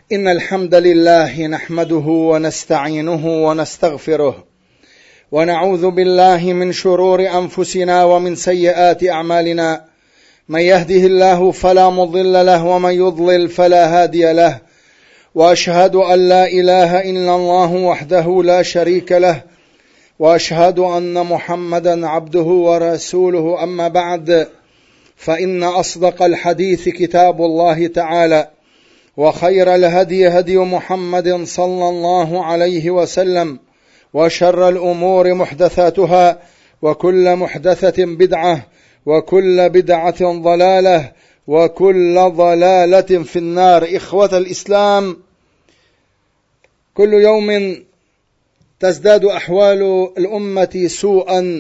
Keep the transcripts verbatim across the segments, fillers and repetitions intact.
إن الحمد لله نحمده ونستعينه ونستغفره ونعوذ بالله من شرور أنفسنا ومن سيئات أعمالنا. من يهده الله فلا مضل له ومن يضلل فلا هادي له، وأشهد أن لا إله إلا الله وحده لا شريك له، وأشهد أن محمدا عبده ورسوله. أما بعد، فإن أصدق الحديث كتاب الله تعالى، وخير الهدي هدي محمد صلى الله عليه وسلم، وشر الأمور محدثاتها، وكل محدثة بدعة، وكل بدعة ضلالة، وكل ضلالة في النار. إخوة الإسلام، كل يوم تزداد أحوال الأمة سوءا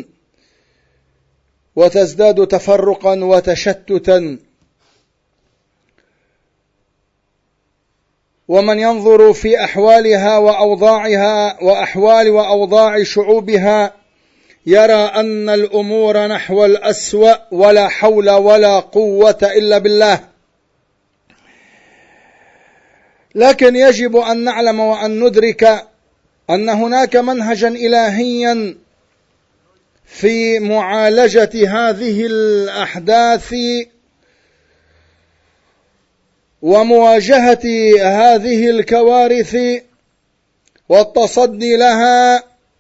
وتزداد تفرقا وتشتتا، ومن ينظر في أحوالها وأوضاعها وأحوال وأوضاع شعوبها يرى أن الأمور نحو الأسوأ، ولا حول ولا قوة إلا بالله. لكن يجب أن نعلم وأن ندرك أن هناك منهجا إلهيا في معالجة هذه الأحداث ومواجهة هذه الكوارث والتصدي لها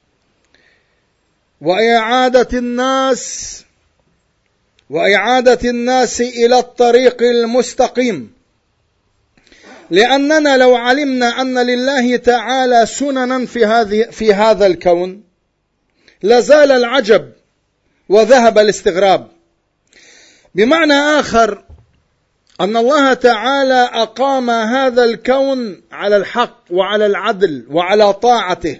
وإعادة الناس وإعادة الناس إلى الطريق المستقيم. لأننا لو علمنا أن لله تعالى سننا في هذه في هذا الكون لزال العجب وذهب الاستغراب. بمعنى آخر، أن الله تعالى أقام هذا الكون على الحق وعلى العدل وعلى طاعته،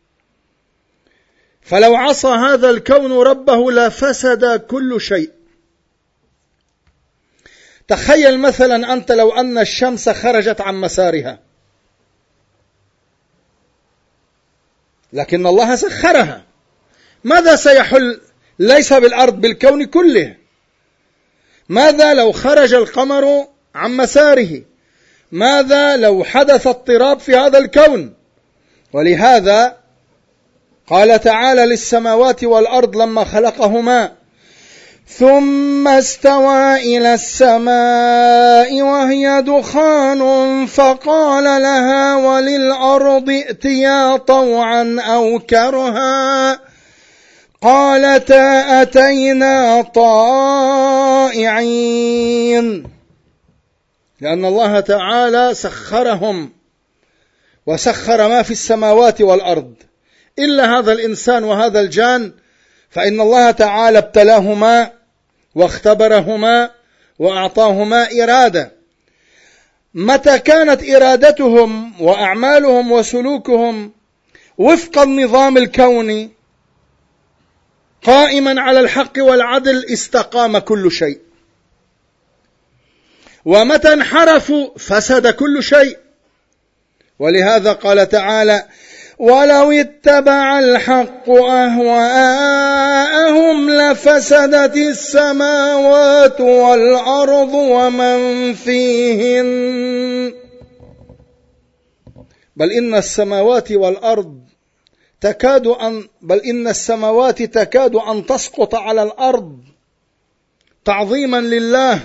فلو عصى هذا الكون ربه لفسد كل شيء. تخيل مثلا أنت لو أن الشمس خرجت عن مسارها، لكن الله سخرها، ماذا سيحل؟ ليس بالأرض، بالكون كله. ماذا لو خرج القمر عن مساره؟ ماذا لو حدث اضطراب في هذا الكون؟ ولهذا قال تعالى للسماوات والأرض لما خلقهما: ثم استوى إلى السماء وهي دخان فقال لها وللأرض ائتيا طوعا أو كرها قالتا أتينا طائعين. لأن الله تعالى سخرهم وسخر ما في السماوات والأرض، إلا هذا الإنسان وهذا الجان فإن الله تعالى ابتلاهما واختبرهما وأعطاهما إرادة. متى كانت إرادتهم وأعمالهم وسلوكهم وفق النظام الكوني قائما على الحق والعدل استقام كل شيء، ومتى انحرفوا فسد كل شيء. ولهذا قال تعالى: ولو اتبع الحق أهواءهم لفسدت السماوات والأرض ومن فيهن بل إن السماوات والأرض تكاد أن بل إن السماوات تكاد أن تسقط على الأرض تعظيما لله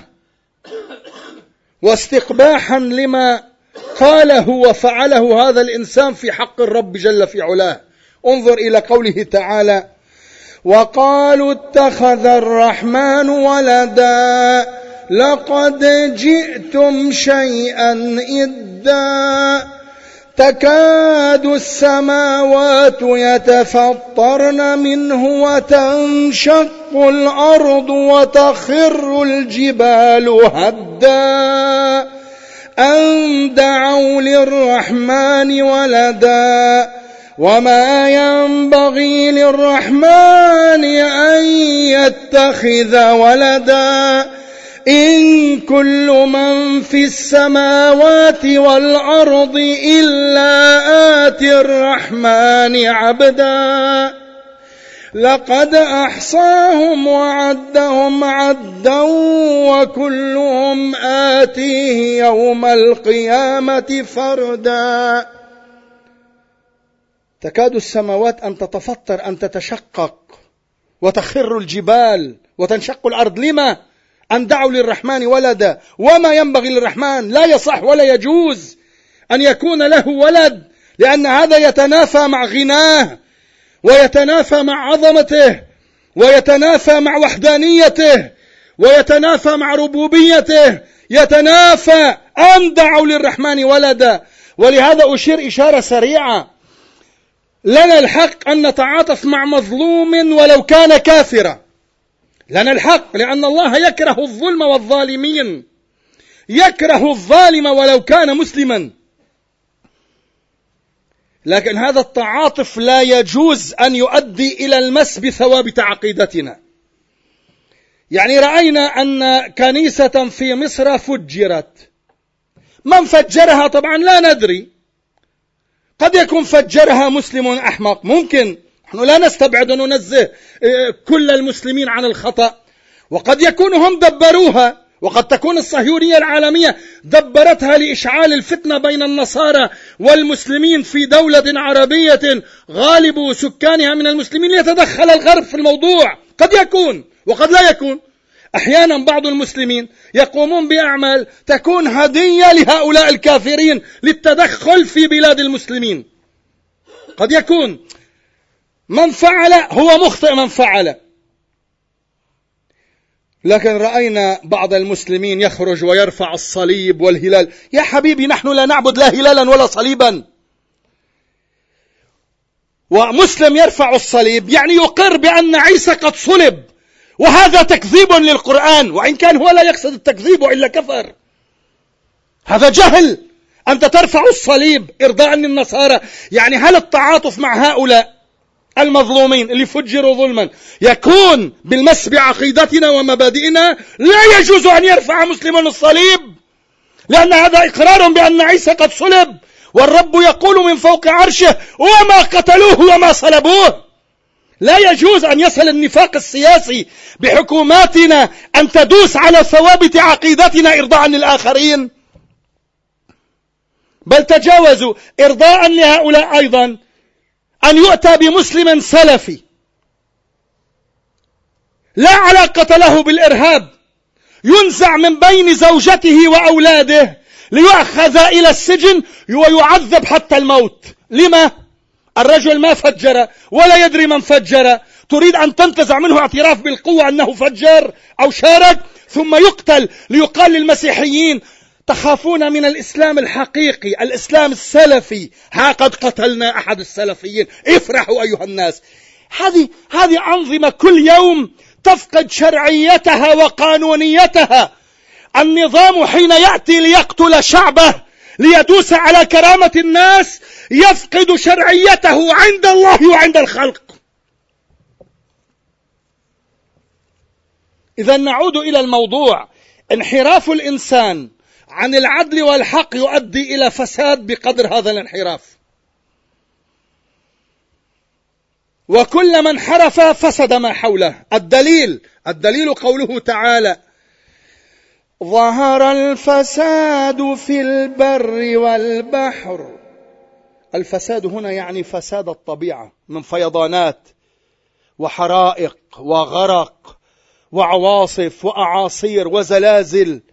واستقباحا لما قاله وفعله هذا الإنسان في حق الرب جل في علاه. انظر إلى قوله تعالى: وقالوا اتخذ الرحمن ولدا لقد جئتم شيئا إدا تكاد السماوات يتفطرن منه وتنشق الأرض وتخر الجبال هدا أن دعوا للرحمن ولدا وما ينبغي للرحمن أن يتخذ ولدا إن كل من في السماوات والأرض إلا آتي الرحمن عبدا. لقد أحصاهم وعدهم عدا وكلهم آتيه يوم القيامة فردا. تكاد السماوات أن تتفطر، أن تتشقق، وتخر الجبال وتنشق الأرض. لما؟ أن دعوا للرحمن ولدا، وما ينبغي للرحمن، لا يصح ولا يجوز أن يكون له ولد، لأن هذا يتنافى مع غناه، ويتنافى مع عظمته، ويتنافى مع وحدانيته، ويتنافى مع ربوبيته، يتنافى. أن دعوا للرحمن ولدا. ولهذا أشير إشارة سريعة: لنا الحق أن نتعاطف مع مظلوم ولو كان كافرا، لنا الحق، لأن الله يكره الظلم والظالمين، يكره الظالم ولو كان مسلما. لكن هذا التعاطف لا يجوز أن يؤدي إلى المس بثوابت عقيدتنا. يعني رأينا أن كنيسة في مصر فجرت، من فجرها طبعا لا ندري، قد يكون فجرها مسلم أحمق، ممكن، نحن لا نستبعد أن ننزه كل المسلمين عن الخطأ، وقد يكون هم دبروها، وقد تكون الصهيونية العالمية دبرتها لإشعال الفتنة بين النصارى والمسلمين في دولة عربية غالب سكانها من المسلمين، يتدخل الغرب في الموضوع. قد يكون وقد لا يكون. أحيانا بعض المسلمين يقومون بأعمال تكون هدية لهؤلاء الكافرين للتدخل في بلاد المسلمين. قد يكون من فعل هو مخطئ من فعل. لكن رأينا بعض المسلمين يخرج ويرفع الصليب والهلال. يا حبيبي، نحن لا نعبد لا هلالا ولا صليبا. ومسلم يرفع الصليب يعني يقر بأن عيسى قد صلب، وهذا تكذيب للقرآن، وإن كان هو لا يقصد التكذيب وإلا كفر. هذا جهل. أنت ترفع الصليب إرضاء للنصارى. يعني هل التعاطف مع هؤلاء المظلومين اللي فجروا ظلما يكون بالمس بعقيدتنا ومبادئنا؟ لا يجوز أن يرفع مسلم الصليب، لأن هذا إقرار بأن عيسى قد صلب، والرب يقول من فوق عرشه: وما قتلوه وما صلبوه. لا يجوز أن يصل النفاق السياسي بحكوماتنا أن تدوس على ثوابت عقيدتنا إرضاء للآخرين، بل تجاوزوا إرضاء لهؤلاء أيضا أن يؤتى بمسلم سلفي لا علاقة له بالإرهاب، ينزع من بين زوجته وأولاده ليؤخذ إلى السجن ويعذب حتى الموت. لما؟ الرجل ما فجر ولا يدري من فجر، تريد أن تنتزع منه اعتراف بالقوة أنه فجر أو شارك، ثم يقتل ليقال للمسيحيين: تخافون من الإسلام الحقيقي، الإسلام السلفي، ها قد قتلنا أحد السلفيين، افرحوا أيها الناس. هذه هذه أنظمة كل يوم تفقد شرعيتها وقانونيتها. النظام حين يأتي ليقتل شعبه ليدوس على كرامة الناس يفقد شرعيته عند الله وعند الخلق. إذا نعود إلى الموضوع: انحراف الإنسان عن العدل والحق يؤدي إلى فساد بقدر هذا الانحراف، وكل من انحرف فسد ما حوله. الدليل الدليل قوله تعالى: ظهر الفساد في البر والبحر. الفساد هنا يعني فساد الطبيعة من فيضانات وحرائق وغرق وعواصف وأعاصير وزلازل.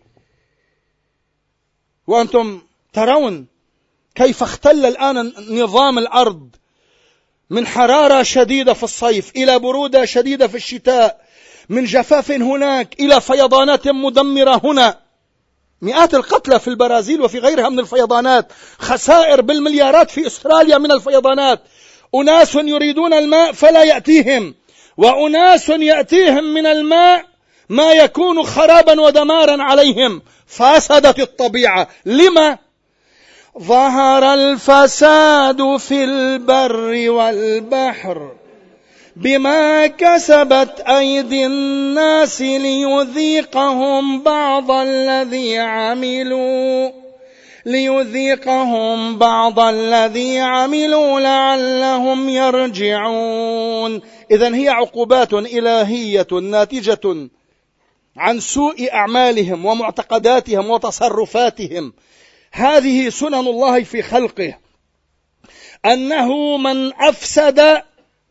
وأنتم ترون كيف اختل الآن نظام الأرض من حرارة شديدة في الصيف إلى برودة شديدة في الشتاء، من جفاف هناك إلى فيضانات مدمرة هنا، مئات القتلى في البرازيل وفي غيرها من الفيضانات، خسائر بالمليارات في أستراليا من الفيضانات. أناس يريدون الماء فلا يأتيهم، وأناس يأتيهم من الماء ما يكون خرابا ودمارا عليهم. فسدت الطبيعة. لما؟ ظهر الفساد في البر والبحر بما كسبت أيدي الناس ليذيقهم بعض الذي عملوا ليذيقهم بعض الذي عملوا لعلهم يرجعون. إذن هي عقوبات إلهية ناتجة عن سوء أعمالهم ومعتقداتهم وتصرفاتهم. هذه سنن الله في خلقه، أنه من أفسد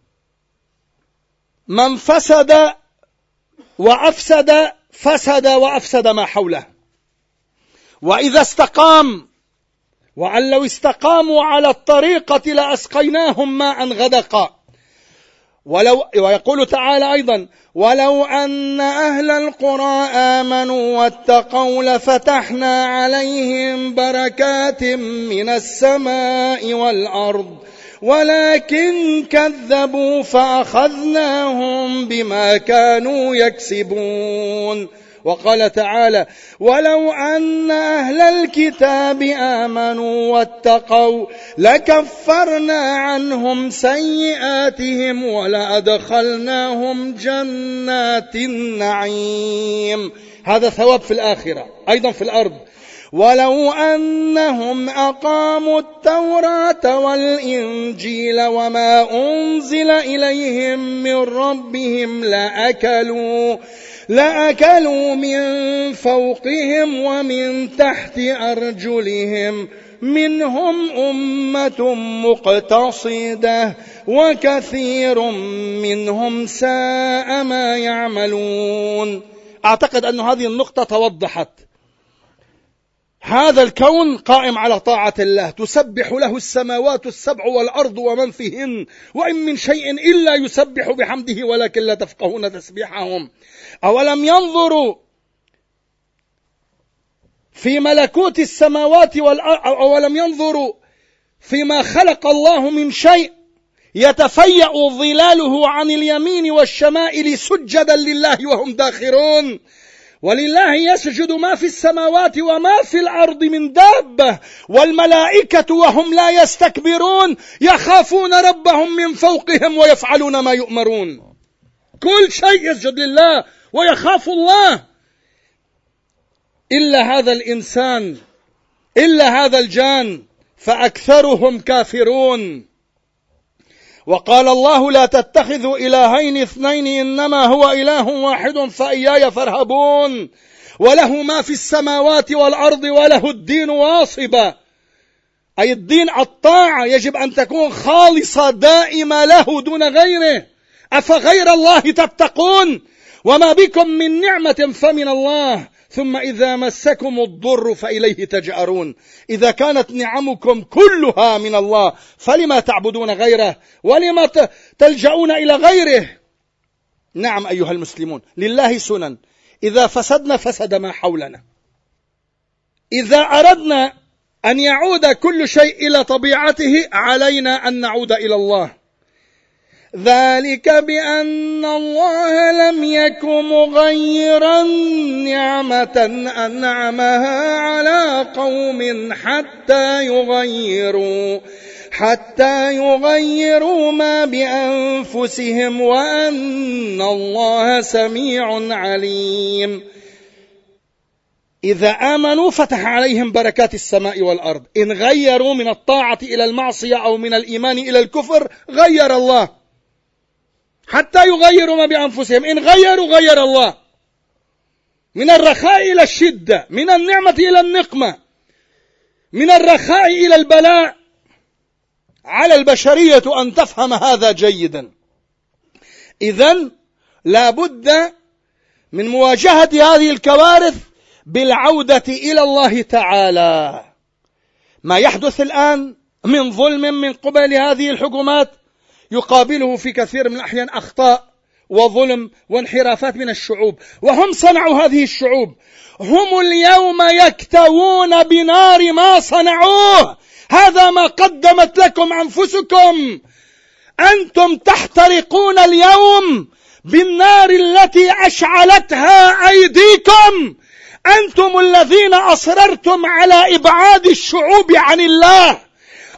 من فسد وأفسد فسد وأفسد ما حوله. وإذا استقام، وأن لو استقاموا على الطريقة لأسقيناهم ماء غدقا. ولو ويقول تعالى أيضا: ولو أن أهل القرى آمنوا واتقوا لفتحنا عليهم بركات من السماء والأرض ولكن كذبوا فأخذناهم بما كانوا يكسبون. وقال تعالى: ولو أن أهل الكتاب آمنوا واتقوا لكفرنا عنهم سيئاتهم ولأدخلناهم جنات النعيم. هذا ثواب في الآخرة، أيضا في الأرض. ولو أنهم أقاموا التوراة والإنجيل وما أنزل إليهم من ربهم لأكلوا لأكلوا من فوقهم ومن تحت أرجلهم منهم أمة مقتصدة وكثير منهم ساء ما يعملون. أعتقد أن هذه النقطة توضحت. هذا الكون قائم على طاعة الله، تسبح له السماوات السبع والأرض ومن فيهن وإن من شيء إلا يسبح بحمده ولكن لا تفقهون تسبيحهم. أولم ينظروا في ملكوت السماوات والأرض، أولم ينظروا فيما خلق الله من شيء يتفيأ ظلاله عن اليمين والشمائل سجدا لله وهم داخرون. ولله يسجد ما في السماوات وما في الأرض من دابة والملائكة وهم لا يستكبرون يخافون ربهم من فوقهم ويفعلون ما يؤمرون. كل شيء يسجد لله ويخاف الله، إلا هذا الإنسان، إلا هذا الجان، فأكثرهم كافرون. وقال الله: لا تتخذوا إلهين اثنين إنما هو إله واحد فإياي فارهبون. وله ما في السماوات والأرض وله الدين واصبا، أي الدين الطاعة يجب أن تكون خالصة دائمة له دون غيره. أفغير الله تتقون وما بكم من نعمة فمن الله ثم إذا مسكم الضر فإليه تجأرون. إذا كانت نعمكم كلها من الله فلما تعبدون غيره ولما تلجؤون إلى غيره؟ نعم أيها المسلمون، لله سنن، إذا فسدنا فسد ما حولنا. إذا أردنا أن يعود كل شيء إلى طبيعته علينا أن نعود إلى الله. ذلك بأن الله لم يك مغيرا نعمة أنعمها على قوم حتى يغيروا حتى يغيروا ما بأنفسهم وأن الله سميع عليم. إذا آمنوا فتح عليهم بركات السماء والأرض. إن غيروا من الطاعة إلى المعصية أو من الإيمان إلى الكفر غير الله. حتى يغيروا ما بأنفسهم، إن غيروا غير الله. من الرخاء إلى الشدة، من النعمة إلى النقمة، من الرخاء إلى البلاء. على البشرية أن تفهم هذا جيدا. إذن لا بد من مواجهة هذه الكوارث بالعودة إلى الله تعالى. ما يحدث الآن من ظلم من قبل هذه الحكومات يقابله في كثير من الأحيان أخطاء وظلم وانحرافات من الشعوب، وهم صنعوا هذه الشعوب. هم اليوم يكتوون بنار ما صنعوه، هذا ما قدمت لكم أنفسكم. أنتم تحترقون اليوم بالنار التي أشعلتها أيديكم. أنتم الذين أصررتم على إبعاد الشعوب عن الله،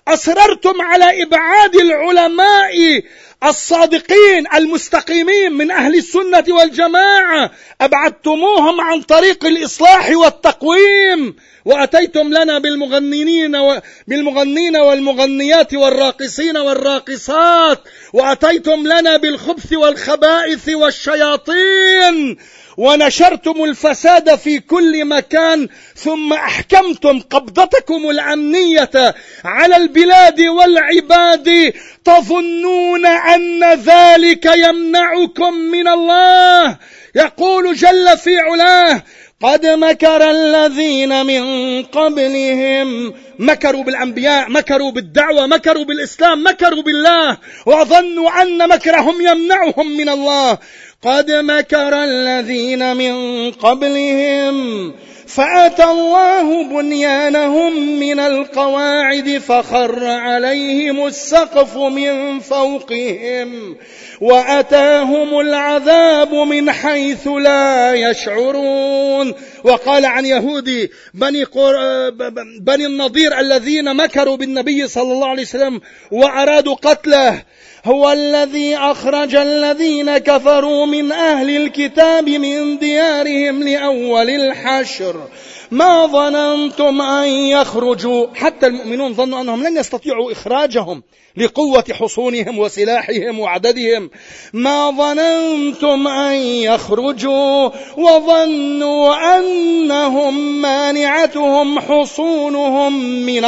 أصررتم على إبعاد العلماء الصادقين المستقيمين من أهل السنة والجماعة، أبعدتموهم عن طريق الإصلاح والتقويم، وأتيتم لنا بالمغنين بالمغنين والمغنيات والراقصين والراقصات، وأتيتم لنا بالخبث والخبائث والشياطين، ونشرتم الفساد في كل مكان، ثم أحكمتم قبضتكم الأمنية على البلاد والعباد، تظنون أن ذلك يمنعكم من الله. يقول جل في علاه: قد مكر الذين من قبلهم، مكروا بالأنبياء، مكروا بالدعوة، مكروا بالإسلام، مكروا بالله، وظنوا أن مكرهم يمنعهم من الله. قد مكر الذين من قبلهم فأتى الله بنيانهم من القواعد فخر عليهم السقف من فوقهم وأتاهم العذاب من حيث لا يشعرون. وقال عن يهودي بني, قر... بني النضير الذين مكروا بالنبي صلى الله عليه وسلم وأرادوا قتله: هو الذي أخرج الذين كفروا من أهل الكتاب من ديارهم لأول الحشر ما ظننتم أن يخرجوا. حتى المؤمنون ظنوا أنهم لن يستطيعوا إخراجهم لقوة حصونهم وسلاحهم وعددهم. ما ظننتم أن يخرجوا وظنوا أنهم مانعتهم حصونهم من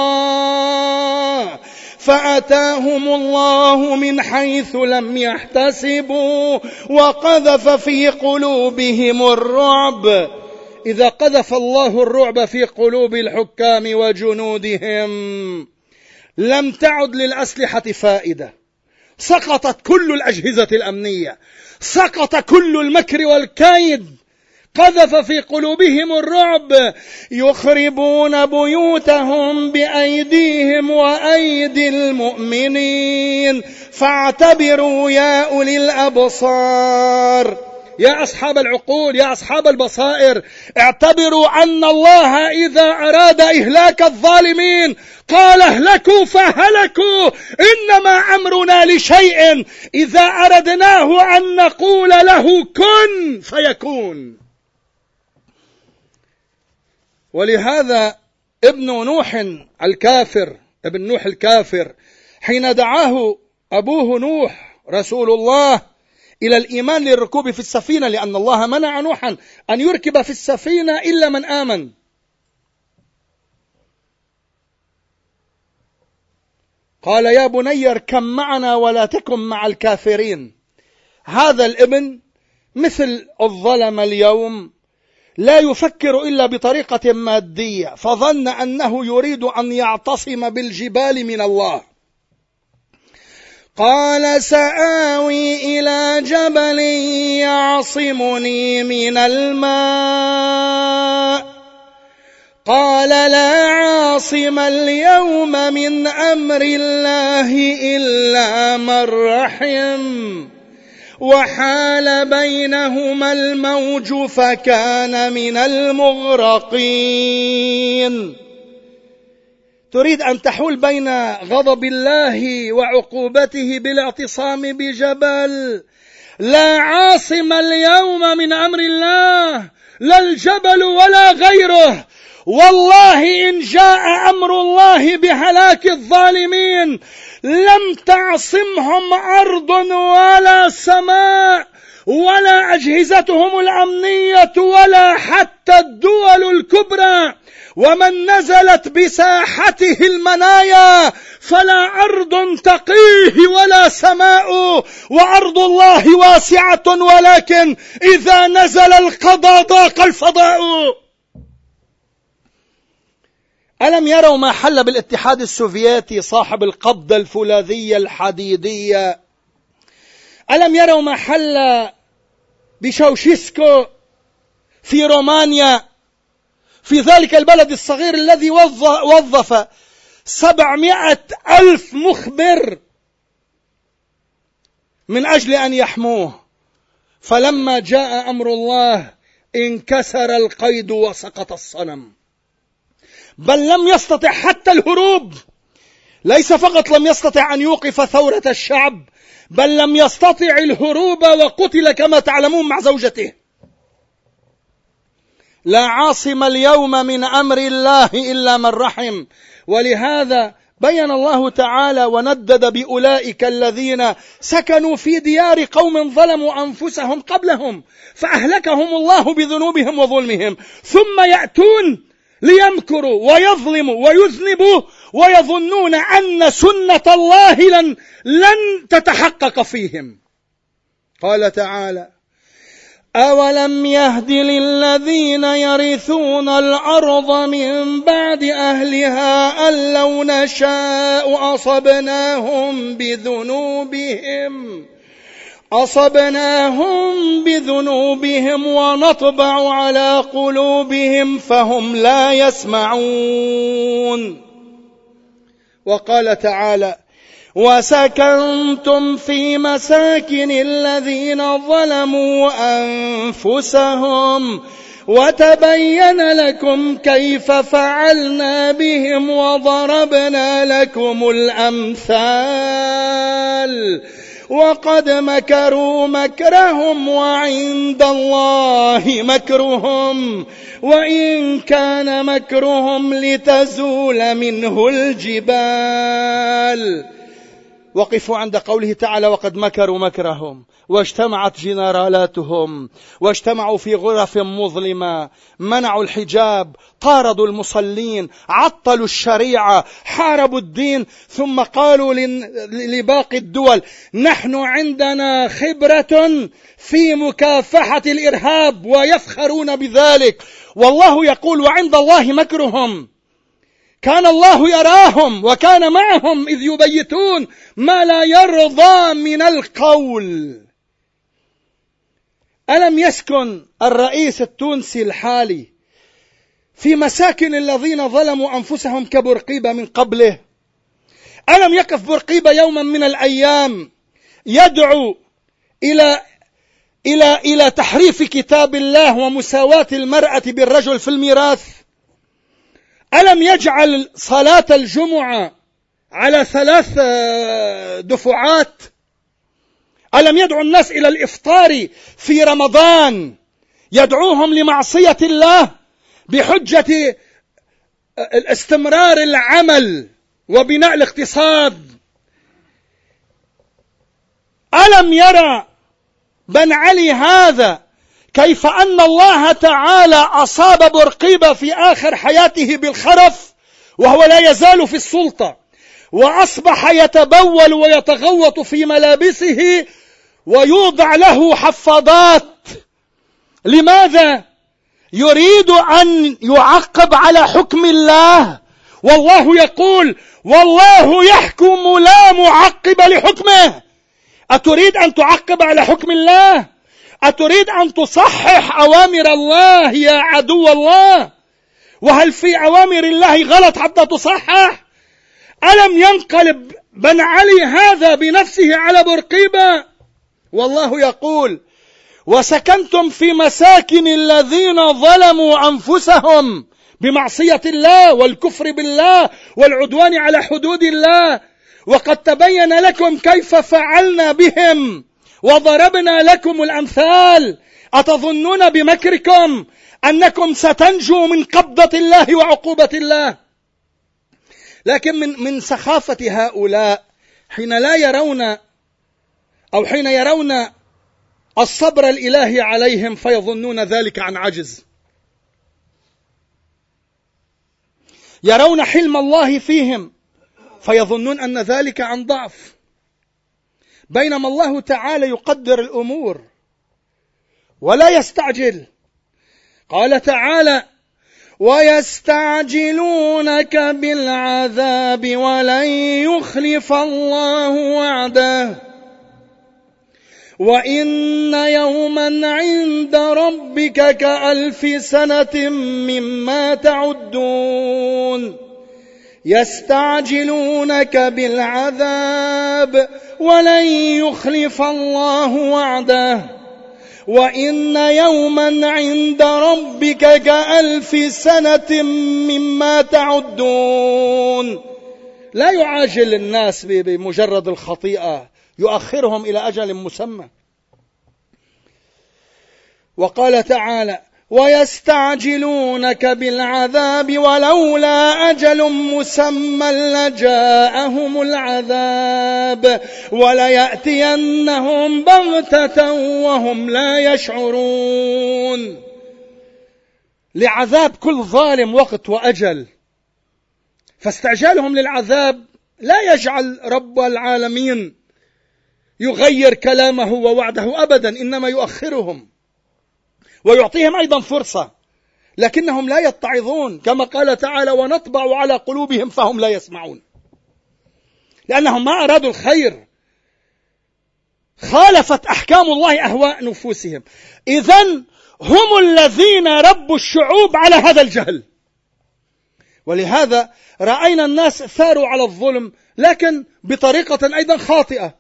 الله فأتاهم الله من حيث لم يحتسبوا وقذف في قلوبهم الرعب. إذا قذف الله الرعب في قلوب الحكام وجنودهم لم تعد للأسلحة فائدة، سقطت كل الأجهزة الأمنية، سقط كل المكر والكيد، قذف في قلوبهم الرعب. يخربون بيوتهم بأيديهم وأيدي المؤمنين فاعتبروا يا أولي الأبصار. يا أصحاب العقول، يا أصحاب البصائر، اعتبروا أن الله إذا أراد إهلاك الظالمين قال اهلكوا فهلكوا، إنما أمرنا لشيء إذا أردناه أن نقول له كن فيكون. ولهذا ابن نوح الكافر، ابن نوح الكافر، حين دعاه أبوه نوح رسول الله إلى الإيمان للركوب في السفينة، لأن الله منع نوحا أن يركب في السفينة إلا من آمن، قال يا بني اركب معنا ولا تكن مع الكافرين. هذا الابن مثل الظلم اليوم لا يفكر إلا بطريقة مادية، فظن أنه يريد أن يعتصم بالجبال من الله. قال سآوي إلى جبل يعصمني من الماء قال لا عاصم اليوم من أمر الله إلا من رحم وحال بينهما الموج فكان من المغرقين. تريد أن تحول بين غضب الله وعقوبته بالاعتصام بجبل. لا عاصم اليوم من أمر الله، لا الجبل ولا غيره. والله إن جاء أمر الله بهلاك الظالمين لم تعصمهم أرض ولا سماء ولا أجهزتهم الأمنية ولا حتى الدول الكبرى، ومن نزلت بساحته المنايا فلا أرض تقيه ولا سماء، وأرض الله واسعة ولكن إذا نزل القضاء ضاق الفضاء. ألم يروا ما حل بالاتحاد السوفيتي صاحب القبضة الفولاذية الحديدية؟ ألم يروا ما حل بشاوشيسكو في رومانيا، في ذلك البلد الصغير الذي وظف سبعمائة ألف مخبر من أجل أن يحموه؟ فلما جاء أمر الله انكسر القيد وسقط الصنم، بل لم يستطع حتى الهروب، ليس فقط لم يستطع أن يوقف ثورة الشعب، بل لم يستطع الهروب وقتل كما تعلمون مع زوجته. لا عاصم اليوم من أمر الله إلا من رحم. ولهذا بين الله تعالى وندد بأولئك الذين سكنوا في ديار قوم ظلموا أنفسهم قبلهم فأهلكهم الله بذنوبهم وظلمهم، ثم يأتون ليمكروا ويظلموا ويذنبوا ويظنون أن سنة الله لن, لن تتحقق فيهم. قال تعالى: أولم يهد للذين يرثون الأرض من بعد أهلها أن لو نشاء أصبناهم بذنوبهم أصبناهم بذنوبهم ونطبع على قلوبهم فهم لا يسمعون. وقال تعالى: وسكنتم في مساكن الذين ظلموا أنفسهم وتبين لكم كيف فعلنا بهم وضربنا لكم الأمثال وقد مكروا مكرهم وعند الله مكرهم وإن كان مكرهم لتزول منه الجبال. وقفوا عند قوله تعالى: وقد مكروا مكرهم، واجتمعت جنرالاتهم واجتمعوا في غرف مظلمة، منعوا الحجاب، طاردوا المصلين، عطلوا الشريعة، حاربوا الدين، ثم قالوا لباقي الدول: نحن عندنا خبرة في مكافحة الإرهاب، ويفخرون بذلك. والله يقول: وعند الله مكرهم. كان الله يراهم وكان معهم إذ يبيتون ما لا يرضى من القول. ألم يسكن الرئيس التونسي الحالي في مساكن الذين ظلموا أنفسهم كبرقيبة من قبله؟ ألم يقف برقيبة يوما من الأيام يدعو إلى إلى إلى تحريف كتاب الله ومساواة المرأة بالرجل في الميراث؟ ألم يجعل صلاة الجمعة على ثلاث دفعات؟ ألم يدعو الناس إلى الإفطار في رمضان، يدعوهم لمعصية الله بحجة الاستمرار العمل وبناء الاقتصاد؟ ألم يرى بن علي هذا كيف أن الله تعالى أصاب برقيبة في آخر حياته بالخرف وهو لا يزال في السلطة، وأصبح يتبول ويتغوط في ملابسه ويوضع له حفاضات؟ لماذا؟ يريد أن يعقب على حكم الله، والله يقول: والله يحكم لا معقب لحكمه. أتريد أن تعقب على حكم الله؟ أتريد أن تصحح أوامر الله يا عدو الله؟ وهل في أوامر الله غلط حتى تصحح؟ ألم ينقلب بن علي هذا بنفسه على برقيبة؟ والله يقول: وسكنتم في مساكن الذين ظلموا أنفسهم بمعصية الله والكفر بالله والعدوان على حدود الله، وقد تبين لكم كيف فعلنا بهم وضربنا لكم الأمثال. أتظنون بمكركم أنكم ستنجوا من قبضة الله وعقوبة الله؟ لكن من من سخافة هؤلاء حين لا يرون أو حين يرون الصبر الإلهي عليهم فيظنون ذلك عن عجز، يرون حلم الله فيهم فيظنون أن ذلك عن ضعف، بينما الله تعالى يقدر الأمور ولا يستعجل. قال تعالى: ويستعجلونك بالعذاب ولن يخلف الله وعده وإن يوما عند ربك كألف سنة مما تعدون. يستعجلونك بالعذاب ولن يخلف الله وعده وإن يوما عند ربك كألف سنة مما تعدون. لا يعاجل الناس بمجرد الخطيئة، يؤخرهم إلى أجل مسمى. وقال تعالى: ويستعجلونك بالعذاب ولولا أجل مسمى لجاءهم العذاب وليأتينهم بغتة وهم لا يشعرون. لعذاب كل ظالم وقت وأجل، فاستعجالهم للعذاب لا يجعل رب العالمين يغير كلامه ووعده أبدا، إنما يؤخرهم ويعطيهم أيضا فرصة، لكنهم لا يتعظون، كما قال تعالى: ونطبع على قلوبهم فهم لا يسمعون، لأنهم ما أرادوا الخير، خالفت أحكام الله أهواء نفوسهم. إذن هم الذين ربوا الشعوب على هذا الجهل. ولهذا رأينا الناس ثاروا على الظلم، لكن بطريقة أيضا خاطئة،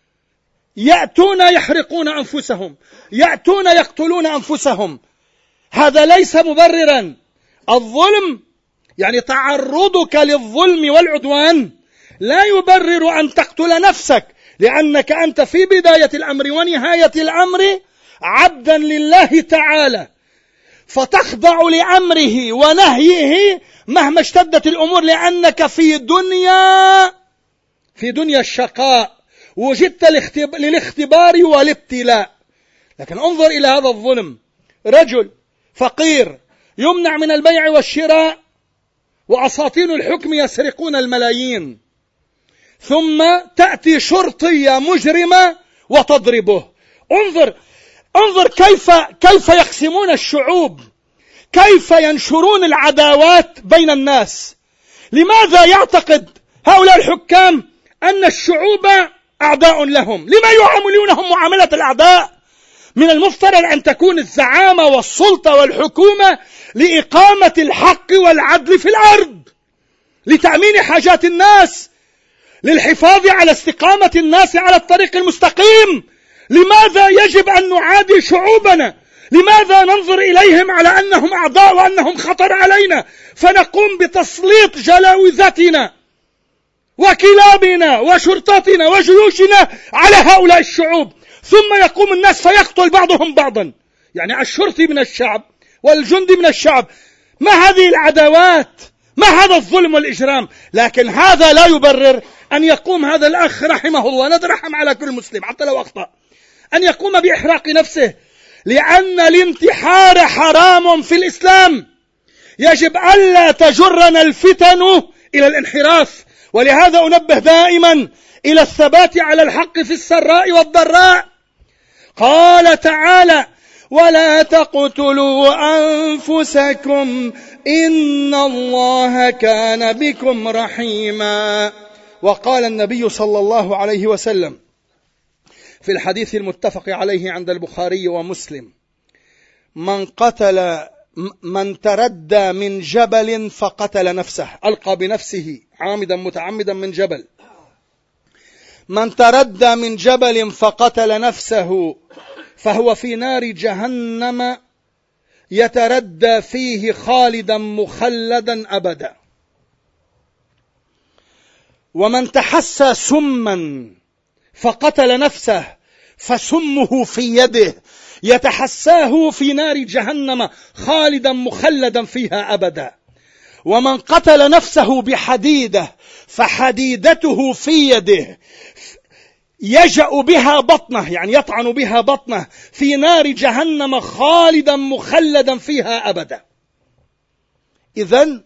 يأتون يحرقون أنفسهم، يأتون يقتلون أنفسهم. هذا ليس مبررا. الظلم يعني تعرضك للظلم والعدوان لا يبرر أن تقتل نفسك، لأنك أنت في بداية الأمر ونهاية الأمر عبدا لله تعالى، فتخضع لأمره ونهيه مهما اشتدت الأمور، لأنك في دنيا في دنيا الشقاء وجدت للاختبار والابتلاء. لكن انظر إلى هذا الظلم، رجل فقير يمنع من البيع والشراء، وأساطين الحكم يسرقون الملايين، ثم تأتي شرطية مجرمة وتضربه. انظر انظر كيف كيف يقسمون الشعوب، كيف ينشرون العداوات بين الناس. لماذا يعتقد هؤلاء الحكام أن الشعوب أعداء لهم؟ لما يعاملونهم معاملة الأعداء؟ من المفترض أن تكون الزعامة والسلطة والحكومة لإقامة الحق والعدل في الأرض، لتأمين حاجات الناس، للحفاظ على استقامة الناس على الطريق المستقيم. لماذا يجب أن نعادي شعوبنا؟ لماذا ننظر إليهم على أنهم أعداء وأنهم خطر علينا، فنقوم بتسليط جلاوذتنا وكلابنا وشرطتنا وجيوشنا على هؤلاء الشعوب، ثم يقوم الناس فيقتل بعضهم بعضا؟ يعني الشرطي من الشعب والجندي من الشعب. ما هذه العداوات؟ ما هذا الظلم والإجرام؟ لكن هذا لا يبرر أن يقوم هذا الأخ رحمه الله، نترحم على كل مسلم حتى لو أخطأ، أن يقوم بإحراق نفسه، لأن الانتحار حرام في الإسلام. يجب ألا تجرنا الفتن إلى الانحراف. ولهذا أنبه دائما إلى الثبات على الحق في السراء والضراء. قال تعالى: ولا تقتلوا أنفسكم إن الله كان بكم رحيما. وقال النبي صلى الله عليه وسلم في الحديث المتفق عليه عند البخاري ومسلم: من قتل من تردى من جبل فقتل نفسه، ألقى بنفسه عامدا متعمدا من جبل، من تردى من جبل فقتل نفسه فهو في نار جهنم يتردى فيه خالدا مخلدا أبدا. ومن تحسى سما فقتل نفسه فسمه في يده يتحساه في نار جهنم خالدا مخلدا فيها أبدا. ومن قتل نفسه بحديدة فحديدته في يده يجأ بها بطنه، يعني يطعن بها بطنه في نار جهنم خالدا مخلدا فيها أبدا. إذن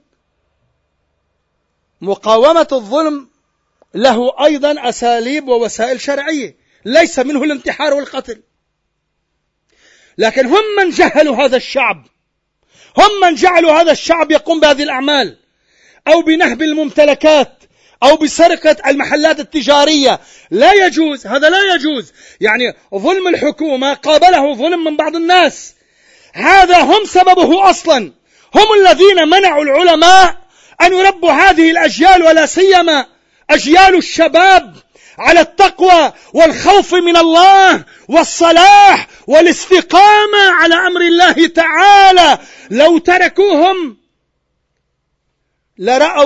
مقاومة الظلم له أيضا أساليب ووسائل شرعية، ليس منه الانتحار والقتل. لكن هم من جهلوا هذا الشعب، هم من جعلوا هذا الشعب يقوم بهذه الأعمال، أو بنهب الممتلكات، أو بسرقة المحلات التجارية. لا يجوز، هذا لا يجوز. يعني ظلم الحكومة قابله ظلم من بعض الناس، هذا هم سببه أصلا. هم الذين منعوا العلماء أن يربوا هذه الأجيال، ولا سيما أجيال الشباب، على التقوى والخوف من الله والصلاح والاستقامة على أمر الله تعالى. لو تركوهم لرأوا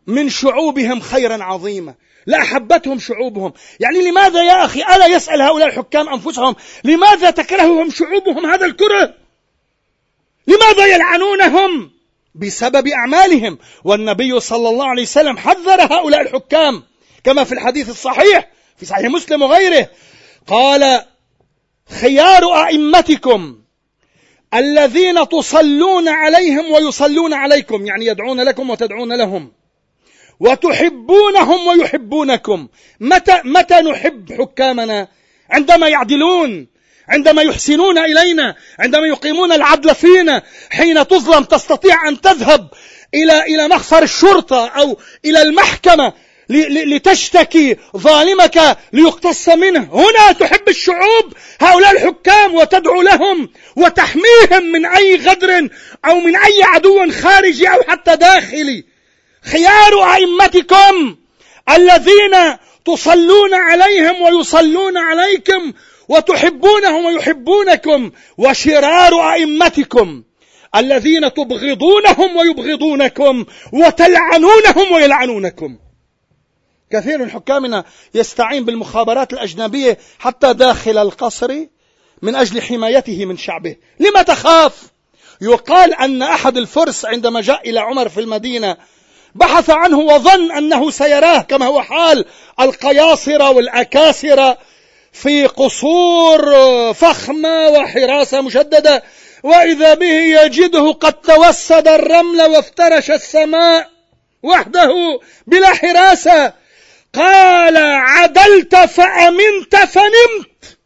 من شعوبهم خيرا عظيما، لأحبتهم شعوبهم. يعني لماذا يا أخي ألا يسأل هؤلاء الحكام أنفسهم لماذا تكرههم شعوبهم هذا الكره؟ لماذا يلعنونهم؟ بسبب أعمالهم. والنبي صلى الله عليه وسلم حذر هؤلاء الحكام كما في الحديث الصحيح في صحيح مسلم وغيره، قال: خيار أئمتكم الذين تصلون عليهم ويصلون عليكم، يعني يدعون لكم وتدعون لهم، وتحبونهم ويحبونكم. متى متى نحب حكامنا؟ عندما يعدلون، عندما يحسنون إلينا، عندما يقيمون العدل فينا. حين تظلم تستطيع أن تذهب إلى إلى مخفر الشرطة أو إلى المحكمة لتشتكي ظالمك ليقتص منه. هنا تحب الشعوب هؤلاء الحكام وتدعو لهم وتحميهم من أي غدر أو من أي عدو خارجي أو حتى داخلي. خيار أئمتكم الذين تصلون عليهم ويصلون عليكم وتحبونهم ويحبونكم، وشرار أئمتكم الذين تبغضونهم ويبغضونكم وتلعنونهم ويلعنونكم. كثير من حكامنا يستعين بالمخابرات الأجنبية حتى داخل القصر من أجل حمايته من شعبه. لما تخاف؟ يقال أن أحد الفرس عندما جاء إلى عمر في المدينة بحث عنه وظن أنه سيراه كما هو حال القياصرة والأكاسرة في قصور فخمة وحراسة مشددة، وإذا به يجده قد توسد الرمل وافترش السماء وحده بلا حراسة. قال: عدلت فأمنت فنمت.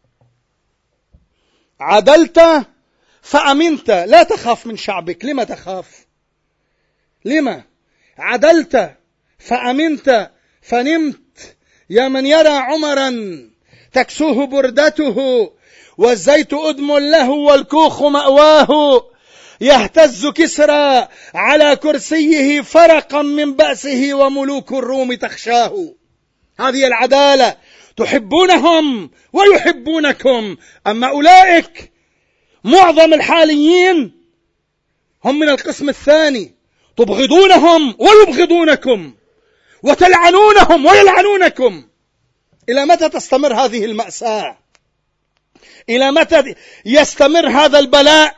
عدلت فأمنت، لا تخاف من شعبك. لما تخاف؟ لما؟ عدلت فأمنت فنمت. يا من يرى عمرا تكسوه بردته والزيت أدم له والكوخ مأواه، يهتز كسرى على كرسيه فرقا من بأسه وملوك الروم تخشاه. هذه العدالة، تحبونهم ويحبونكم. أما أولئك معظم الحاليين هم من القسم الثاني، تبغضونهم ويبغضونكم وتلعنونهم ويلعنونكم. إلى متى تستمر هذه المأساة؟ إلى متى يستمر هذا البلاء؟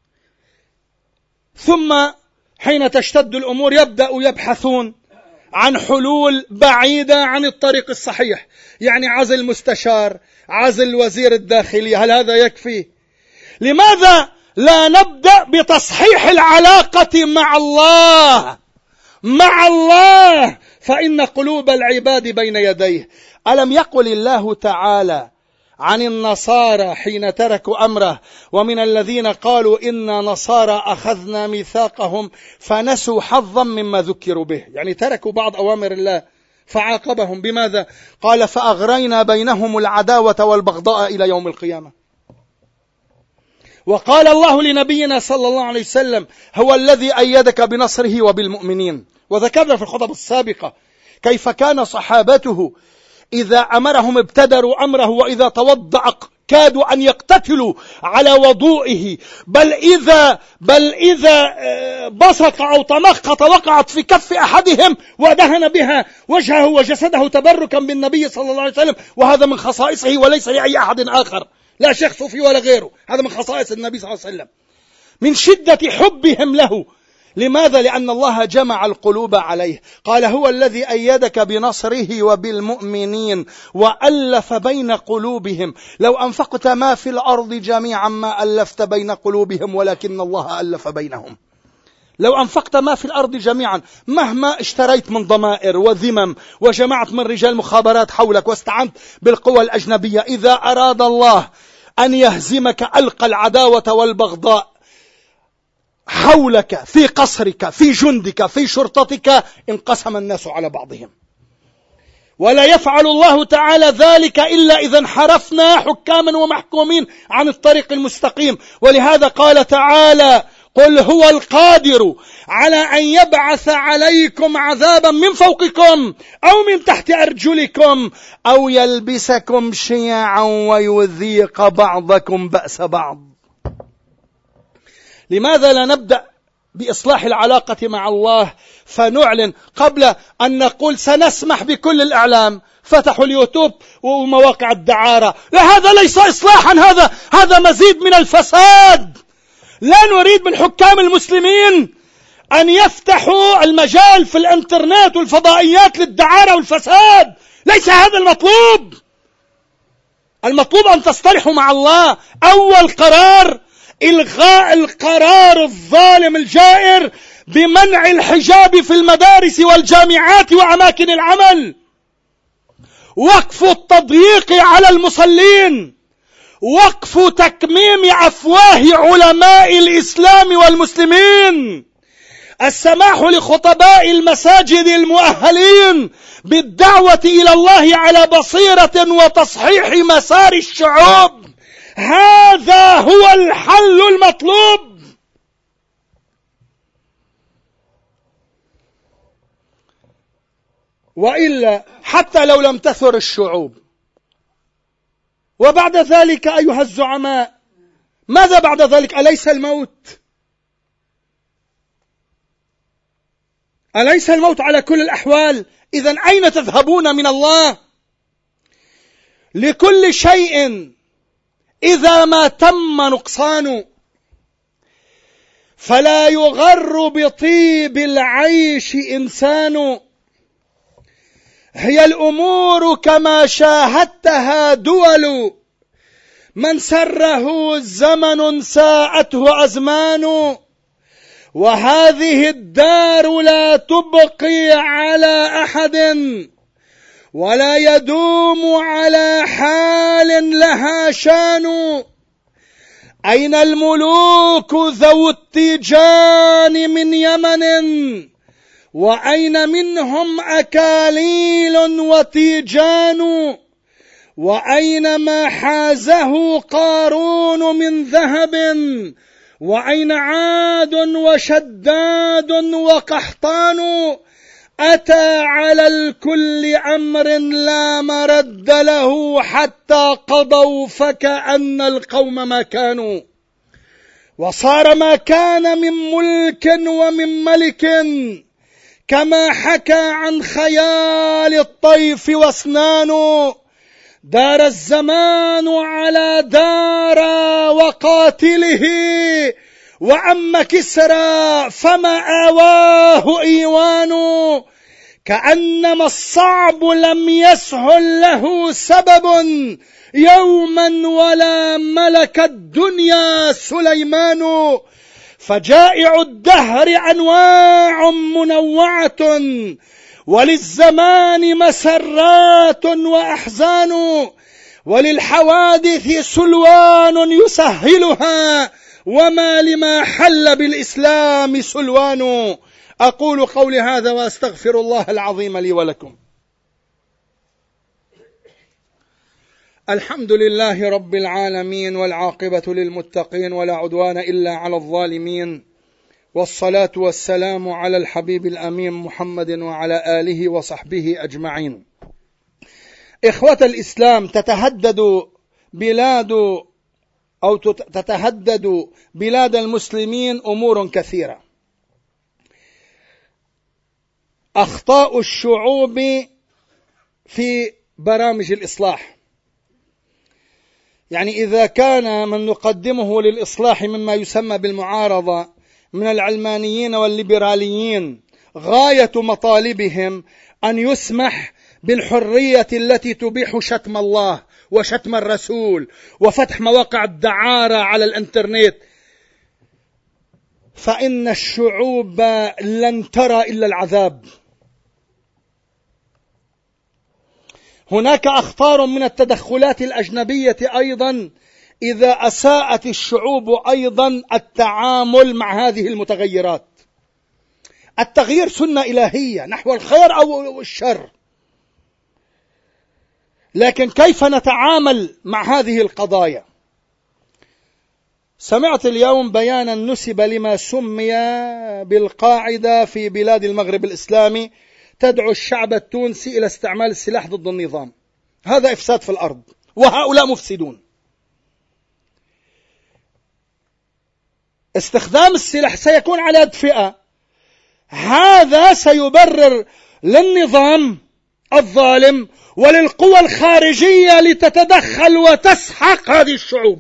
ثم حين تشتد الأمور يبدأوا يبحثون عن حلول بعيدة عن الطريق الصحيح، يعني عزل مستشار، عزل وزير الداخلية. هل هذا يكفي؟ لماذا لا نبدأ بتصحيح العلاقة مع الله؟ مع الله، فإن قلوب العباد بين يديه. ألم يقل الله تعالى عن النصارى حين تركوا أمره: ومن الذين قالوا إنا نصارى أخذنا ميثاقهم فنسوا حظا مما ذكروا به، يعني تركوا بعض أوامر الله فعاقبهم بماذا؟ قال: فأغرينا بينهم العداوة والبغضاء إلى يوم القيامة. وقال الله لنبينا صلى الله عليه وسلم: هو الذي أيدك بنصره وبالمؤمنين. وذكرنا في الخطب السابقة كيف كان صحابته إذا أمرهم ابتدروا أمره، وإذا توضأ كادوا أن يقتتلوا على وضوئه، بل إذا بل إذا بصق أو تمخط وقعت في كف أحدهم ودهن بها وجهه وجسده تبركا بالنبي صلى الله عليه وسلم. وهذا من خصائصه وليس لأي أحد آخر، لا شيخ صوفي ولا غيره، هذا من خصائص النبي صلى الله عليه وسلم من شدة حبهم له. لماذا؟ لأن الله جمع القلوب عليه. قال: هو الذي أيدك بنصره وبالمؤمنين وألف بين قلوبهم لو أنفقت ما في الأرض جميعا ما ألفت بين قلوبهم ولكن الله ألف بينهم. لو أنفقت ما في الأرض جميعا، مهما اشتريت من ضمائر وذمم وجمعت من رجال مخابرات حولك واستعنت بالقوى الأجنبية، إذا أراد الله أن يهزمك ألقى العداوة والبغضاء حولك في قصرك في جندك في شرطتك، انقسم الناس على بعضهم. ولا يفعل الله تعالى ذلك إلا إذا انحرفنا حكاما ومحكومين عن الطريق المستقيم. ولهذا قال تعالى: قل هو القادر على أن يبعث عليكم عذابا من فوقكم أو من تحت أرجلكم أو يلبسكم شيعا ويذيق بعضكم بأس بعض. لماذا لا نبدأ بإصلاح العلاقة مع الله، فنعلن قبل أن نقول سنسمح بكل الإعلام. فتحوا اليوتيوب ومواقع الدعارة، هذا ليس إصلاحا، هذا هذا مزيد من الفساد. لا نريد من حكام المسلمين أن يفتحوا المجال في الانترنت والفضائيات للدعارة والفساد، ليس هذا المطلوب. المطلوب أن تصطلحوا مع الله. أول قرار إلغاء القرار الظالم الجائر بمنع الحجاب في المدارس والجامعات وأماكن العمل، وقف التضييق على المصلين، وقف تكميم أفواه علماء الإسلام والمسلمين، السماح لخطباء المساجد المؤهلين بالدعوة إلى الله على بصيرة وتصحيح مسار الشعوب. هذا هو الحل المطلوب. وإلا حتى لو لم تثر الشعوب، وبعد ذلك أيها الزعماء ماذا بعد ذلك؟ أليس الموت؟ أليس الموت على كل الأحوال؟ إذن أين تذهبون من الله؟ لكل شيء إذا ما تم نقصانه فلا يغر بطيب العيش إنسان. هي الأمور كما شاهدتها دول، من سره زمن ساءته أزمان، وهذه الدار لا تبقي على أحد ولا يدوم على حال لها شان. أين الملوك ذو التيجان من يمن، وأين منهم أكاليل وتيجان، وأين ما حازه قارون من ذهب، وأين عاد وشداد وقحطان. أتى على الكل أمر لا مرد له حتى قضوا فكأن القوم ما كانوا، وصار ما كان من ملك ومن ملك كما حكى عن خيال الطيف واسنان. دار الزمان على دار وقاتله، وأما كسرى فما آواه إيوان. كأنما الصعب لم يسهل له سبب يوما ولا ملك الدنيا سليمان. فجائع الدهر أنواع منوعة، وللزمان مسرات وأحزان، وللحوادث سلوان يسهلها، وما لما حل بالإسلام سلوان. أقول قولي هذا وأستغفر الله العظيم لي ولكم. الحمد لله رب العالمين، والعاقبة للمتقين، ولا عدوان إلا على الظالمين، والصلاة والسلام على الحبيب الأمين محمد وعلى آله وصحبه أجمعين. إخوة الإسلام، تتهدد بلاد أو تتهدد بلاد المسلمين أمور كثيرة. أخطاء الشعوب في برامج الإصلاح، يعني إذا كان من نقدمه للإصلاح مما يسمى بالمعارضة من العلمانيين والليبراليين غاية مطالبهم أن يسمح بالحرية التي تبيح شتم الله وشتم الرسول وفتح مواقع الدعارة على الانترنت، فإن الشعوب لن ترى إلا العذاب. هناك أخطار من التدخلات الأجنبية أيضا إذا أساءت الشعوب أيضا التعامل مع هذه المتغيرات. التغيير سنة إلهية نحو الخير أو الشر، لكن كيف نتعامل مع هذه القضايا؟ سمعت اليوم بيانا نسب لما سمي بالقاعدة في بلاد المغرب الإسلامي تدعو الشعب التونسي إلى استعمال السلاح ضد النظام. هذا إفساد في الأرض، وهؤلاء مفسدون. استخدام السلاح سيكون على يد فئة، هذا سيبرر للنظام الظالم وللقوى الخارجية لتتدخل وتسحق هذه الشعوب.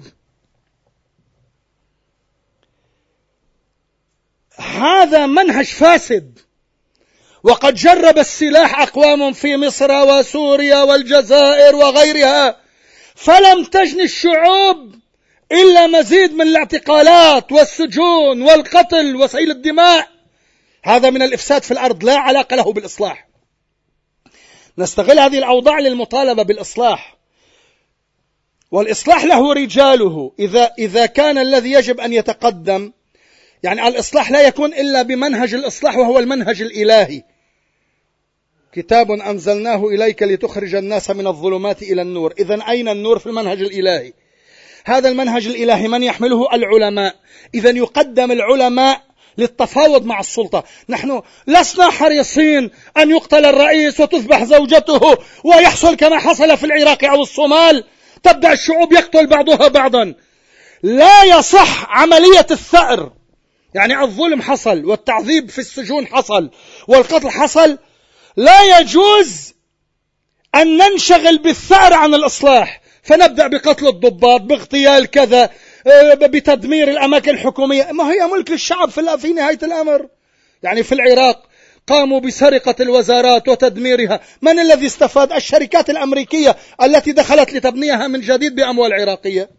هذا منهج فاسد، وقد جرب السلاح أقوام في مصر وسوريا والجزائر وغيرها، فلم تجن الشعوب إلا مزيد من الاعتقالات والسجون والقتل وسيل الدماء. هذا من الإفساد في الأرض، لا علاقة له بالإصلاح. نستغل هذه الأوضاع للمطالبة بالإصلاح، والإصلاح له رجاله. إذا إذا كان الذي يجب أن يتقدم، يعني الإصلاح لا يكون إلا بمنهج الإصلاح وهو المنهج الإلهي. كتاب أنزلناه إليك لتخرج الناس من الظلمات إلى النور. إذن أين النور؟ في المنهج الإلهي. هذا المنهج الإلهي من يحمله؟ العلماء. إذن يقدم العلماء للتفاوض مع السلطة. نحن لسنا حريصين أن يقتل الرئيس وتذبح زوجته ويحصل كما حصل في العراق أو الصومال، تبدأ الشعوب يقتل بعضها بعضا. لا يصح عملية الثأر، يعني الظلم حصل والتعذيب في السجون حصل والقتل حصل، لا يجوز أن ننشغل بالثأر عن الإصلاح، فنبدأ بقتل الضباط، باغتيال كذا، بتدمير الأماكن الحكومية. ما هي ملك للشعب في نهاية الأمر. يعني في العراق قاموا بسرقة الوزارات وتدميرها، من الذي استفاد؟ الشركات الأمريكية التي دخلت لتبنيها من جديد بأموال عراقية.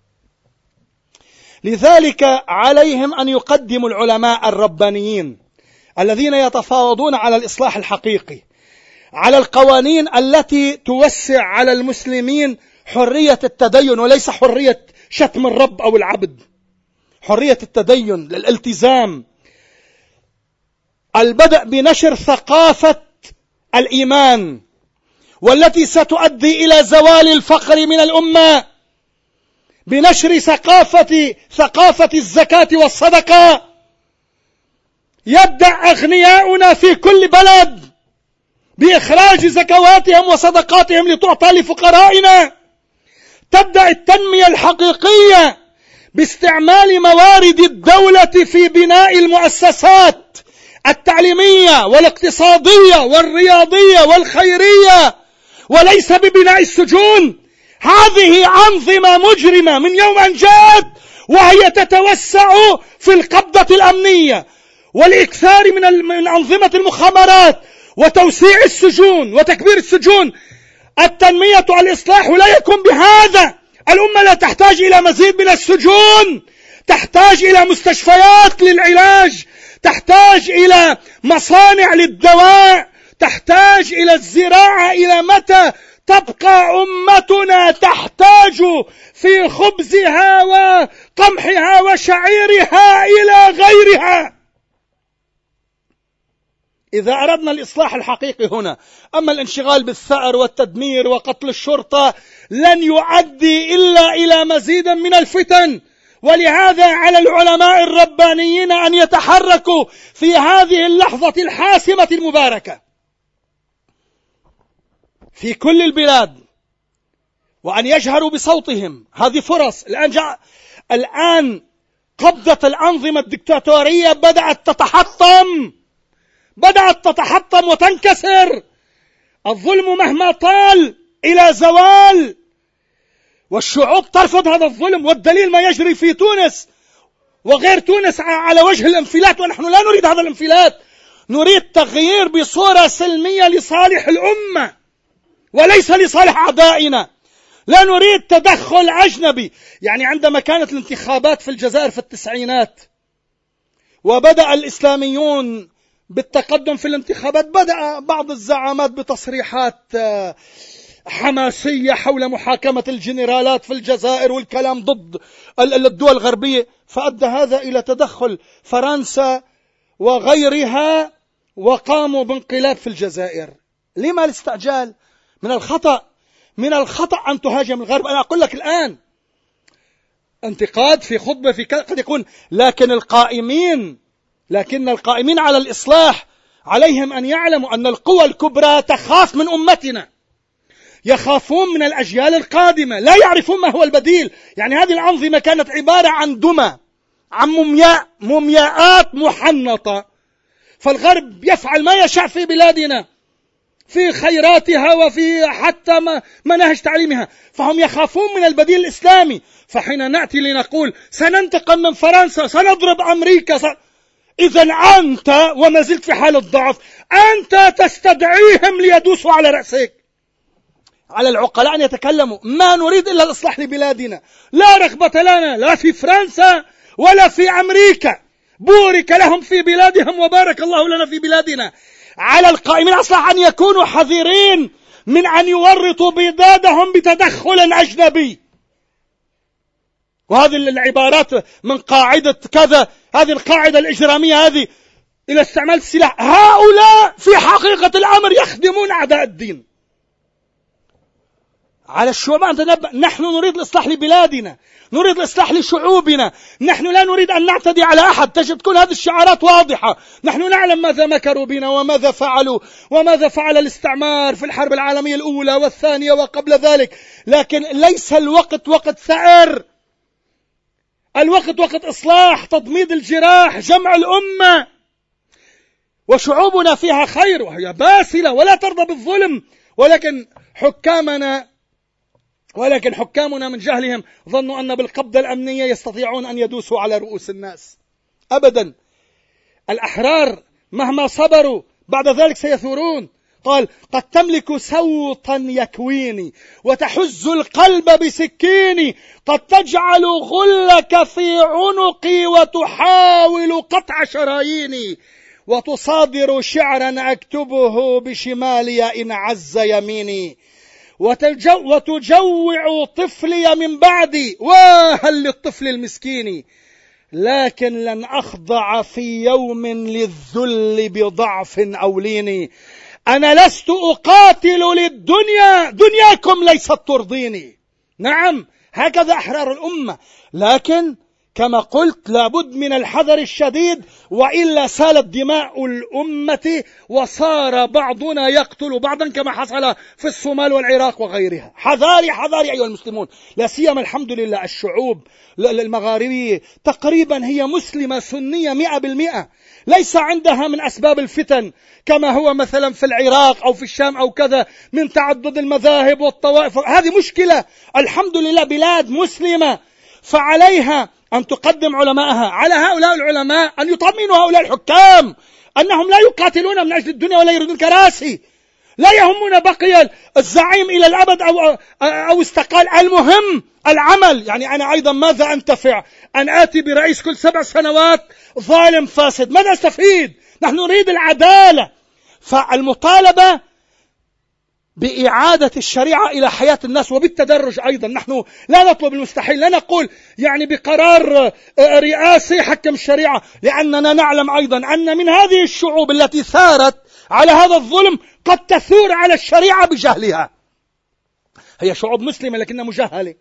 لذلك عليهم أن يقدموا العلماء الربانيين الذين يتفاوضون على الإصلاح الحقيقي، على القوانين التي توسع على المسلمين حرية التدين وليس حرية شتم الرب أو العبد، حرية التدين للالتزام. البدء بنشر ثقافة الإيمان والتي ستؤدي إلى زوال الفقر من الأمة، بنشر ثقافة ثقافة الزكاة والصدقة. يبدأ أغنياؤنا في كل بلد بإخراج زكواتهم وصدقاتهم لتعطى لفقرائنا. تبدأ التنمية الحقيقية باستعمال موارد الدولة في بناء المؤسسات التعليمية والاقتصادية والرياضية والخيرية، وليس ببناء السجون. هذه أنظمة مجرمة من يوم أن جاءت وهي تتوسع في القبضة الأمنية والإكثار من أنظمة المخابرات وتوسيع السجون وتكبير السجون. التنمية والإصلاح لا يكون بهذا. الأمة لا تحتاج إلى مزيد من السجون، تحتاج إلى مستشفيات للعلاج، تحتاج إلى مصانع للدواء، تحتاج إلى الزراعة. إلى متى تبقى أمتنا تحتاج في خبزها وقمحها وشعيرها إلى غيرها؟ إذا أردنا الإصلاح الحقيقي هنا. أما الانشغال بالثأر والتدمير وقتل الشرطة لن يؤدي إلا إلى مزيد من الفتن. ولهذا على العلماء الربانيين أن يتحركوا في هذه اللحظة الحاسمة المباركة في كل البلاد، وأن يجهروا بصوتهم. هذه فرص. الآن جاء الآن قبضة الأنظمة الدكتاتورية بدأت تتحطم بدأت تتحطم وتنكسر. الظلم مهما طال إلى زوال، والشعوب ترفض هذا الظلم. والدليل ما يجري في تونس وغير تونس على وجه الانفلات، ونحن لا نريد هذا الانفلات. نريد تغيير بصورة سلمية لصالح الأمة وليس لصالح أعدائنا. لا نريد تدخل أجنبي. يعني عندما كانت الانتخابات في الجزائر في التسعينات وبدأ الإسلاميون بالتقدم في الانتخابات، بدأ بعض الزعامات بتصريحات حماسية حول محاكمة الجنرالات في الجزائر والكلام ضد الدول الغربية، فأدى هذا إلى تدخل فرنسا وغيرها وقاموا بانقلاب في الجزائر. لما الاستعجال؟ من الخطأ من الخطأ أن تهاجم الغرب. أنا أقول لك الآن انتقاد في خطبة في قد يكون، لكن القائمين لكن القائمين على الإصلاح عليهم أن يعلموا أن القوى الكبرى تخاف من أمتنا، يخافون من الأجيال القادمة، لا يعرفون ما هو البديل. يعني هذه الأنظمة كانت عبارة عن دمى عن مومياء مومياءات محنطة. فالغرب يفعل ما يشاء في بلادنا في خيراتها وفي حتى مناهج تعليمها، فهم يخافون من البديل الإسلامي. فحين نأتي لنقول سننتقم من فرنسا، سنضرب أمريكا، س... إذا أنت وما زلت في حالة ضعف، أنت تستدعيهم ليدوسوا على رأسك. على العقلاء أن يتكلموا، ما نريد إلا الإصلاح لبلادنا، لا رغبة لنا لا في فرنسا ولا في أمريكا، بورك لهم في بلادهم وبارك الله لنا في بلادنا. على القائمين أصلح أن يكونوا حذرين من أن يورطوا بلادهم بتدخل أجنبي. وهذه العبارات من قاعدة كذا، هذه القاعدة الإجرامية هذه إلى استعمال السلاح، هؤلاء في حقيقة الأمر يخدمون أعداء الدين. على الشعوب أن تنبأ، نحن نريد الإصلاح لبلادنا، نريد الإصلاح لشعوبنا، نحن لا نريد أن نعتدي على أحد. تجد كل هذه الشعارات واضحة، نحن نعلم ماذا مكروا بنا وماذا فعلوا وماذا فعل الاستعمار في الحرب العالمية الأولى والثانية وقبل ذلك، لكن ليس الوقت وقت ثأر، الوقت وقت إصلاح، تضميد الجراح، جمع الأمة. وشعوبنا فيها خير وهي باسلة ولا ترضى بالظلم، ولكن حكامنا ولكن حكامنا من جهلهم ظنوا أن بالقبضة الأمنية يستطيعون أن يدوسوا على رؤوس الناس. أبدا، الأحرار مهما صبروا بعد ذلك سيثورون. قال قد تملك سوطا يكويني وتحز القلب بسكيني، قد تجعل غلك في عنقي وتحاول قطع شراييني، وتصادر شعرا أكتبه بشمالي إن عز يميني، وتجوع طفلي من بعدي وهل للطفل المسكين، لكن لن أخضع في يوم للذل بضعف أو لين، أنا لست أقاتل للدنيا، دنياكم ليست ترضيني. نعم، هكذا أحرار الأمة، لكن كما قلت لابد من الحذر الشديد، وإلا سالت دماء الأمة وصار بعضنا يقتل بعضا كما حصل في الصومال والعراق وغيرها. حذاري حذاري أيها المسلمون، لا سيما الحمد لله الشعوب المغاربية تقريبا هي مسلمة سنية مئة بالمئة، ليس عندها من أسباب الفتن كما هو مثلا في العراق أو في الشام أو كذا من تعدد المذاهب والطوائف. هذه مشكلة. الحمد لله بلاد مسلمة، فعليها أن تقدم علماءها على هؤلاء العلماء، أن يطمئنوا هؤلاء الحكام أنهم لا يقاتلون من أجل الدنيا ولا يريدون كراسي، لا يهمون بقي الزعيم إلى الأبد أو, أو استقال، المهم العمل. يعني أنا أيضا ماذا أنتفع أن آتي برئيس كل سبع سنوات ظالم فاسد؟ ماذا أستفيد؟ نحن نريد العدالة. فالمطالبة بإعادة الشريعة إلى حياة الناس وبالتدرج أيضا. نحن لا نطلب المستحيل، لا نقول يعني بقرار رئاسي حكم الشريعة، لأننا نعلم أيضا أن من هذه الشعوب التي ثارت على هذا الظلم قد تثور على الشريعة بجهلها. هي شعوب مسلمة لكنها مجهلة.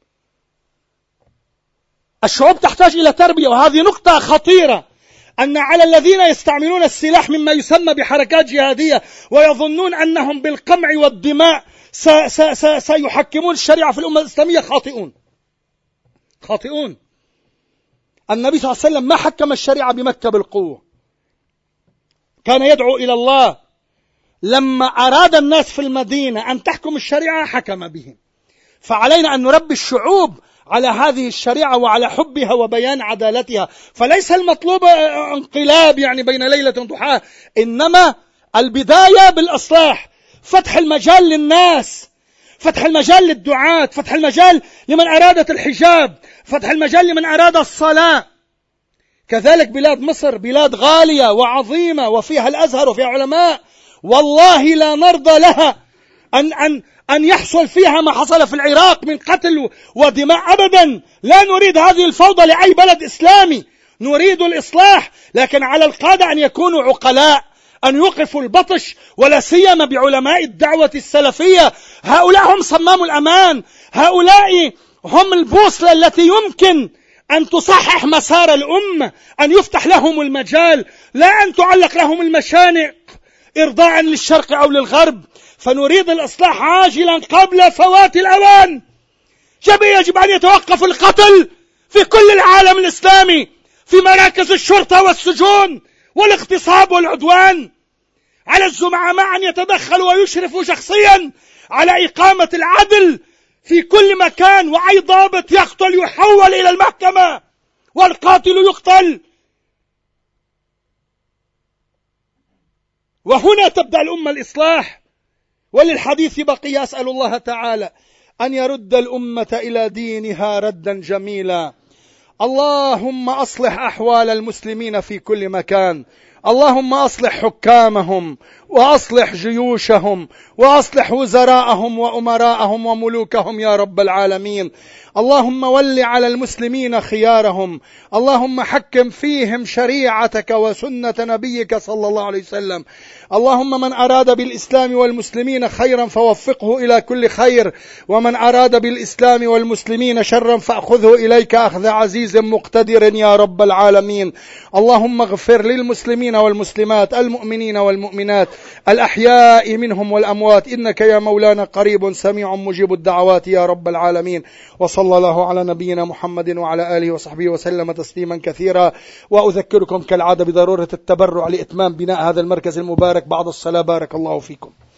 الشعوب تحتاج إلى تربية، وهذه نقطة خطيرة، أن على الذين يستعملون السلاح مما يسمى بحركات جهادية ويظنون أنهم بالقمع والدماء سيحكمون الشريعة في الأمة الإسلامية خاطئون خاطئون. النبي صلى الله عليه وسلم ما حكم الشريعة بمكة بالقوة، كان يدعو إلى الله. لما أراد الناس في المدينة أن تحكم الشريعة حكم بهم. فعلينا أن نربي الشعوب على هذه الشريعة وعلى حبها وبيان عدالتها. فليس المطلوب انقلاب يعني بين ليلة وضحاها، إنما البداية بالإصلاح، فتح المجال للناس، فتح المجال للدعاة، فتح المجال لمن أرادت الحجاب، فتح المجال لمن أراد الصلاة. كذلك بلاد مصر بلاد غالية وعظيمة وفيها الأزهر وفيها علماء، والله لا نرضى لها أن أن أن يحصل فيها ما حصل في العراق من قتل ودماء أبدا. لا نريد هذه الفوضى لأي بلد إسلامي، نريد الإصلاح، لكن على القادة أن يكونوا عقلاء، أن يوقفوا البطش، ولا سيما بعلماء الدعوة السلفية. هؤلاء هم صمام الأمان، هؤلاء هم البوصلة التي يمكن أن تصحح مسار الأمة، أن يفتح لهم المجال، لا أن تعلق لهم المشانق إرضاء للشرق أو للغرب. فنريد الإصلاح عاجلا قبل فوات الأوان. يجب أن يتوقف القتل في كل العالم الإسلامي، في مراكز الشرطة والسجون والاغتصاب والعدوان. على الزعماء أن يتدخلوا ويشرفوا شخصيا على إقامة العدل في كل مكان، وأي ضابط يقتل يحول إلى المحكمة والقاتل يقتل. وهنا تبدأ الأمة الإصلاح. وللحديث بقي، أسأل الله تعالى أن يرد الأمة إلى دينها ردا جميلا. اللهم أصلح أحوال المسلمين في كل مكان، اللهم أصلح حكامهم وأصلح جيوشهم وأصلح وزراءهم وأمراءهم وملوكهم يا رب العالمين. اللهم ول على المسلمين خيارهم، اللهم حكم فيهم شريعتك وسنة نبيك صلى الله عليه وسلم. اللهم من أراد بالإسلام والمسلمين خيرا فوفقه إلى كل خير، ومن أراد بالإسلام والمسلمين شرا فأخذه إليك أخذ عزيز مقتدر يا رب العالمين. اللهم اغفر للمسلمين والمسلمات، المؤمنين والمؤمنات، الأحياء منهم والأموات، إنك يا مولانا قريب سميع مجيب الدعوات يا رب العالمين. وصلى الله على نبينا محمد وعلى آله وصحبه وسلم تسليما كثيرا. وأذكركم كالعادة بضرورة التبرع لإتمام بناء هذا المركز المبارك بعد الصلاة. بارك الله فيكم.